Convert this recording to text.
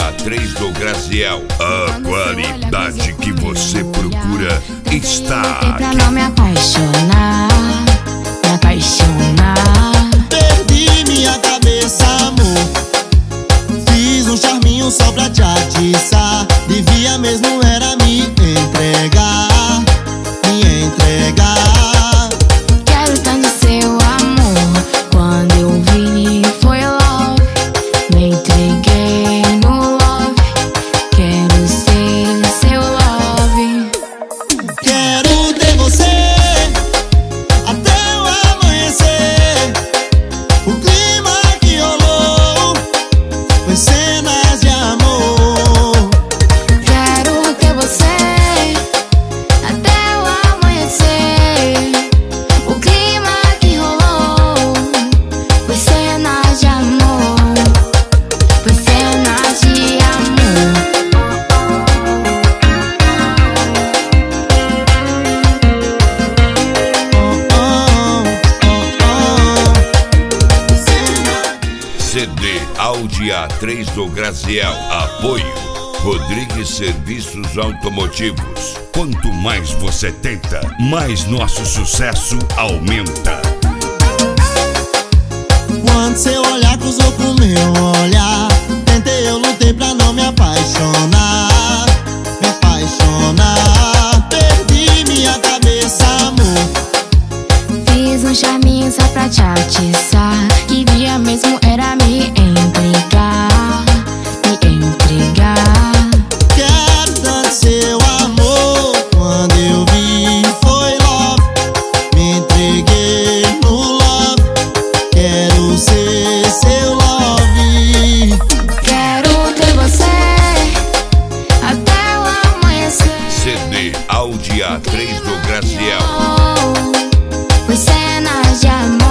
A3 do Graziel. A qualidade que você procura está aqui. Pra não me apaixonar, me apaixonar. Perdi minha cabeça, amor. Fiz um charminho só pra te atiçar. Devia mesmo era me entregar, me entregar. Quero tanto seu amor. Quando eu vi foi love. Me entreguei no love. Quero ser seu love. Quero ter você até o amanhecer. O clima que rolou foi cenas de amor. Quero ter você até o amanhecer. O clima que rolou foi cenas de amor. Foi cenas de amor. CD Audi A3 do Graziel. Apoio Rodrigues Serviços Automotivos. Quanto mais você tenta, mais nosso sucesso aumenta. Quando seu olhar cruzou com meu olhar, tentei, eu lutei pra não me apaixonar, me apaixonar. Perdi minha cabeça, amor. Fiz um charminho só pra te atiçar. Queria mesmo era me entregar, me entregar. Quero tanto seu amor. Quando eu vi foi love. Me entreguei no love. Quero ser seu love. Quero ter você até o amanhecer. CD Audi A3 do Graziel. Foi cenas de amor.